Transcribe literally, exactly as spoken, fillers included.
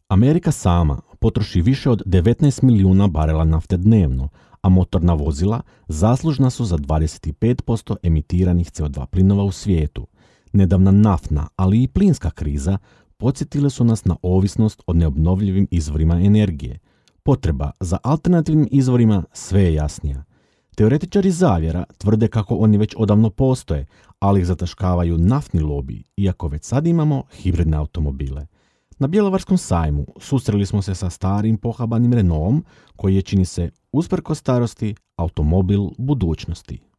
Amerika sama potroši više od devetnaest milijuna barela nafte dnevno, a motorna vozila zaslužna su za dvadeset pet posto emitiranih C O dva plinova u svijetu. Nedavna naftna, ali i plinska kriza podsjetile su nas na ovisnost o neobnovljivim izvorima energije. Potreba za alternativnim izvorima sve je jasnija. Teoretičari zavjera tvrde kako oni već odavno postoje, ali ih zataškavaju naftni lobi, iako već sad imamo hibridne automobile. Na Bjelovarskom sajmu susreli smo se sa starim pohabanim Renaultom, koji je, čini se, usprkos starosti, automobil budućnosti.